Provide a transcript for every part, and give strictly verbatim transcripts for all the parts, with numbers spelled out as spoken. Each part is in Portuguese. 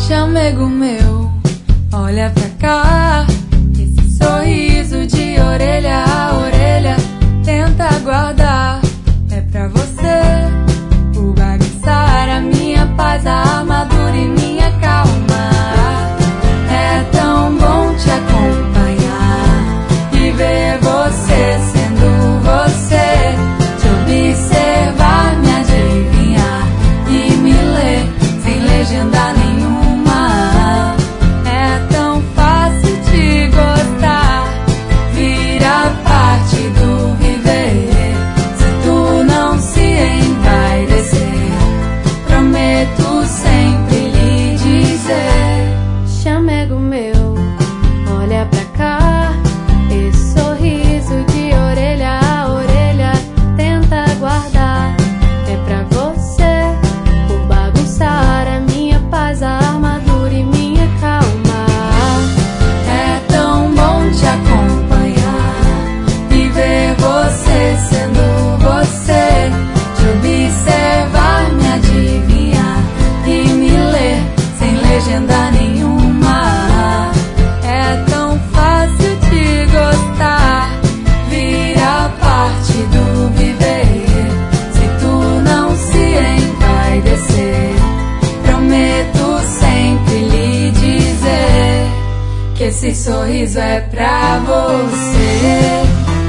Chamego meu, olha pra cá. Esse sorriso de orelha a orelha, tenta guardar. É pra você, por bagunçar a minha paz, a armadura e minha calma. É tão bom te acompanhar e ver você sendo você, te observar, me adivinhar e me ler sem legenda nenhuma. É tão fácil te gostar, vira parte do viver. Se tu não se envaidecer, prometo sempre lhe dizer. Chamego meu, olha pra cá. Esse sorriso de orelha a orelha, tenta guardar. É pra você, por bagunçar a minha paz, a armadura e minha calma. É tão bom te acompanhar e ver você sendo você, te observar, me adivinhar e me ler sem legenda nenhuma. É tão fácil te gostar, vira parte do viver. Se tu não se envaidecer, prometo sempre lhe dizer que esse sorriso é pra você.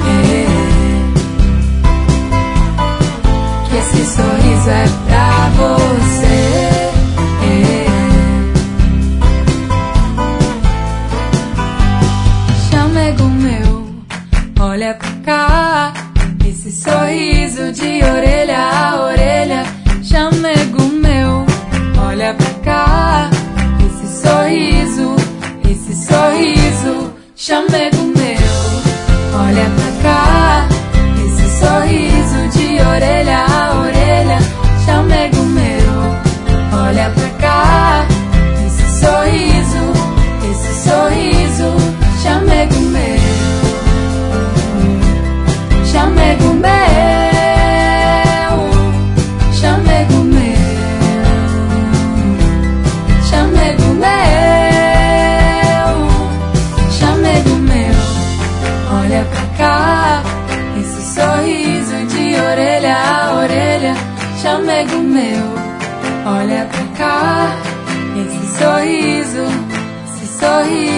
Que esse sorriso é pra você. Chamego meu, olha pra cá. Esse sorriso de orelha a orelha. Chamego meu, olha pra cá. Esse sorriso, esse sorriso. Chamego meu, olha pra cá. Esse sorriso de orelha a orelha. Chamego meu, olha pra cá. Esse sorriso, esse sorriso. Chamego meu, chamego meu, chamego meu, chamego meu, chamego meu, olha pra cá. Esse sorriso de orelha a orelha. Chamego meu, olha pra cá. Esse sorriso, esse sorriso.